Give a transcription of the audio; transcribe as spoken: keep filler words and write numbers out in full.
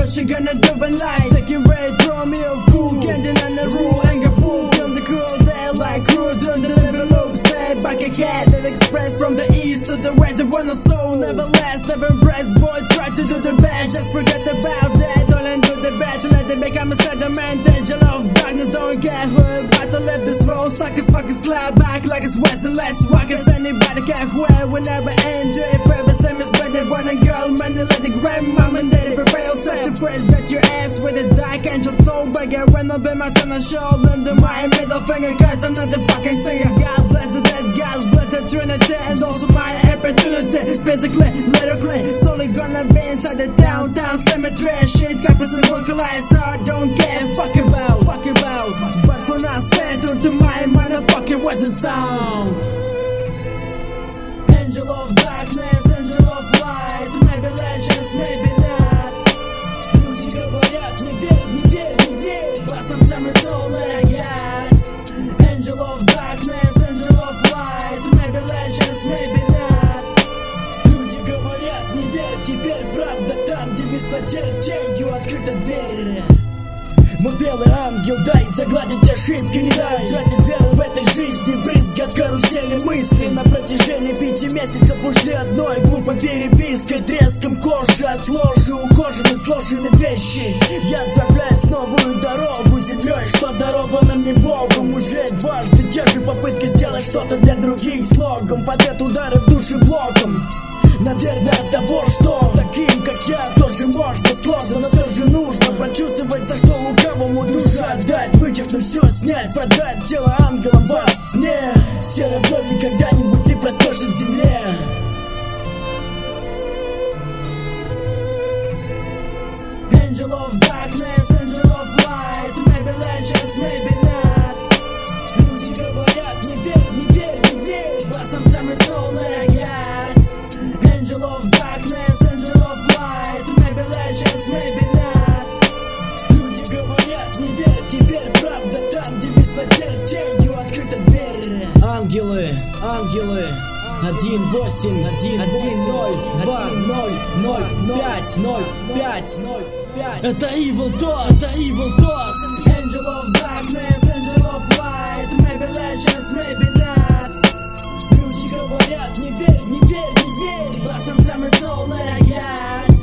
what you gonna do in life? Taking away from you, fool, getting on the rule, anger bull, feel the cruel, they like cruel, doing the living loop, stay back again, that express from the east to the west, they want a soul, never last, never rest, boy, try to do the best, just forget about that, don't end do the best, let it become a sediment, angel of darkness, don't get hood, but to live this road, suckers, fuckers, clap back like it's west and less rockers, anybody can quit, we never end it, forever same as when they want a girl, man, they let the grandmama and daddy prepare yourself to press that your ass with a dark angel soul beggar, when I've been my turn to show them the my middle finger, cause I'm not the fucking singer, God bless the dead, God bless the Trinity, and also my opportunity, physically, literally, solely gonna be inside the downtown cemetery, shit, copies and vocalize, so I don't care, fuck about, fuck about, but for now, stand to my motherfucking Western sound. Angel of darkness, angel of light, maybe legends, maybe not. Люди говорят, не верь, не верь, не верь, but sometimes it's all that I got. Angel of darkness, angel of light, maybe legends, maybe not. Люди говорят, не верь, теперь правда там, где без потерь тенью открыта дверь. Мой белый ангел, дай загладить ошибки, не дай тратить веру в этой жизни, брызги от карусели мысли. На протяжении пяти месяцев ушли одной глупой перепиской, треском кожи от ложи, ухоженные сложенные вещи. Я отправляюсь в новую дорогу землей, что даровано мне Богом. Уже дважды те же попытки сделать что-то для других слогом, в ответ удары в душе блоком. Наверное, от того, что таким, как я, тоже можно сложно, но все же нужно прочувствовать, за что лукавому душу отдать, вычеркнуть все, снять, продать тело ангелам во сне. Все равно ведь когда-нибудь ты проснешься в земле. Angel of darkness, angel of light, maybe legends, maybe not. Люди говорят, не верь, не верь, не верь, but sometimes it's all that I got. Angel of darkness, angel of light, maybe legends, maybe not. Люди говорят, не верь, теперь правда там, где без потерь тенью открыта дверь. Ангелы, ангелы, один восемь, один один ноль два ноль ноль пять ноль пять ноль пять. Это Evil Thoughts, это Evil Thoughts. Angel of darkness, angel of light, maybe legends, maybe not. Люди говорят, не верь, не верь, не верь, but sometimes it's all that I got.